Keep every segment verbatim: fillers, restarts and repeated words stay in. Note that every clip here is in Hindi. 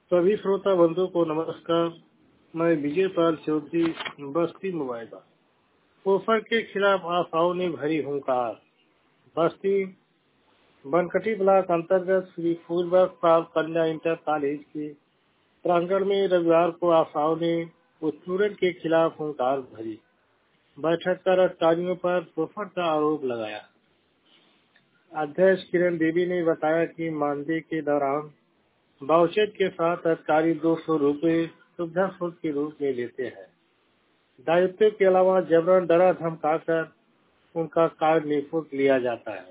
सभी श्रोता बंधुओं को नमस्कार। मैं विजय पाल चौधरी, बस्ती मोबाइल। पोफर के खिलाफ आशाओं ने भरी हुंकार। बस्ती बनकटी ब्लॉक अंतर्गत श्री फूलबाग पाल कन्या इंटर कॉलेज के प्रांगण में रविवार को आशाओं ने स्टूडेंट के खिलाफ हुंकार भरी। बैठक कर अधिकारियों पर पोफर का आरोप लगाया। अध्यक्ष किरण देवी ने बताया कि मानदेय के दौरान बाउचर के साथ अधिकारी दो सौ रूपये सुविधा शुल्क के रूप में लेते हैं। दायित्व के अलावा जबरन डरा धमका कर उनका कार्य निःशुल्क लिया जाता है।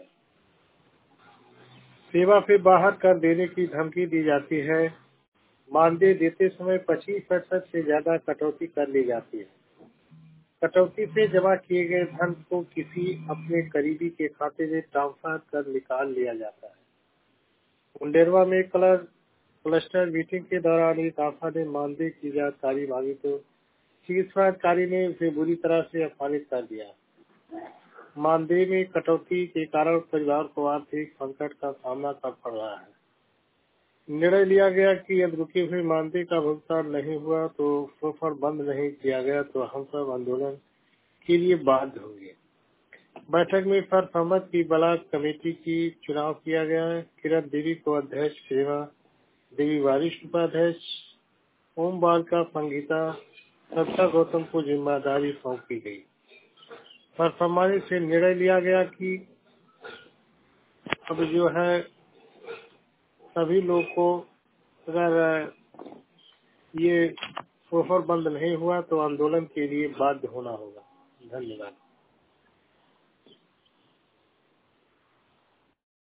सेवा से बाहर कर देने की धमकी दी जाती है। मानदेय देते समय पच्चीस प्रतिशत से ज्यादा कटौती कर ली जाती है। कटौती से जमा किए गए धन को किसी अपने करीबी के खाते में ट्रांसफर कर निकाल लिया जाता है। मुंडेरवा में कलर क्लस्टर मीटिंग के दौरान एक आशा ने मानदेय की जानकारी मांगी तो शीर्ष अधिकारी ने उसे बुरी तरह से अपमानित कर दिया। मानदेय में कटौती के कारण परिवार को आर्थिक संकट का सामना कर पड़ रहा है। निर्णय लिया गया कि यदि रुके हुए मानदेय का भुगतान नहीं हुआ तो पोफर बंद नहीं किया गया तो हम सब आंदोलन के लिए बाध्य होंगे। बैठक में सर्वसम्मत की ब्लॉक कमेटी की चुनाव किया गया है। किरण देवी को अध्यक्ष, सेवा देवी वरिष्ठ उपाध्यक्ष, ओम बालका संगीता, सत्ता गौतम को जिम्मेदारी सौंपी गई। सर्वसम्मति से निर्णय लिया गया कि अब जो है सभी लोग को अगर ये पोफर बंद नहीं हुआ तो आंदोलन के लिए बाध्य होना होगा। धन्यवाद।